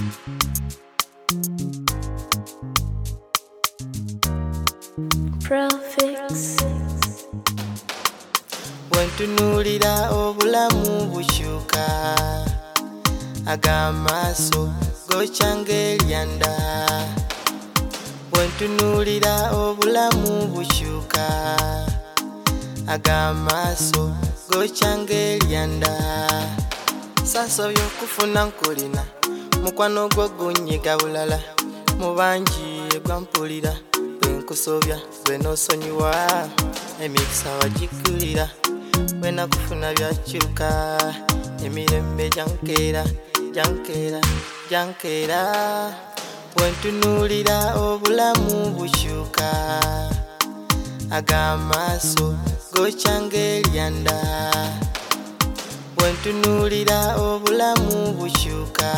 Profix. Wentunulira obulamu bushuka agamaso gochange lyanda. Wentunulira obulamu bushuka agamaso gochange lyanda. Sasa byokufuna nkolina mukwano gwo gunyiga bulala mubanji egwampulira bwenkusobya bwenosonyiwa emikisa wagikulira bwena kufuna byakyuka emirembe jankera jankera jankera. Wentunulira obulamu bushuka agamaso gochange lyanda. Wentunulira obulamu bushuka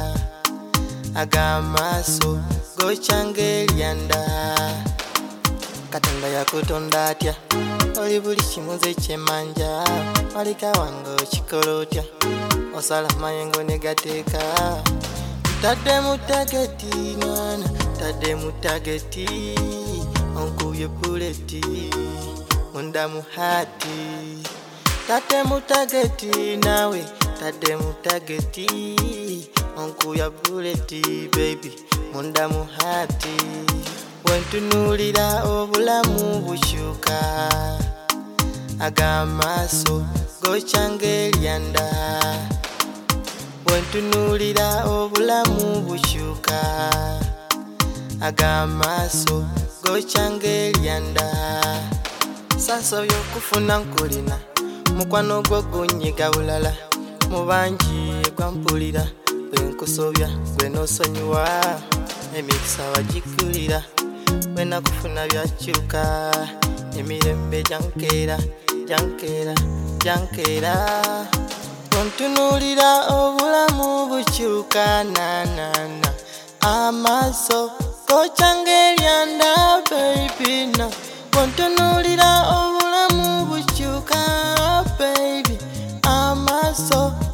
agamaso gochange lyanda. Katonda yakutonda atya oli buli kimuze kyemanja malika wange okikola otya osala mayengo negateeka. Tadde mu tageti mwana tadde mu tageti onkubye buleti munda mu hati. Tadde mu tageti nawe tadde mu tageti onkuya buleti baby munda mu hati. Wentunulira obulamu bushuka agamaso gochange lyanda. Wentunulira obulamu bushuka agamaso gochange lyanda. Sasa byokufuna nkolina mukwano gwo gunyiga bulala mubanji egwampulira bwenkusobya bwenosonyiwa emikisa wagikulira bwena kufuna byakyuka emirembe jankera jankera jankera. Wentunulira obulamu bukyuka nanana amaso gochange lyanda baby na. Wentunulira obulamu bukyuka baby amaso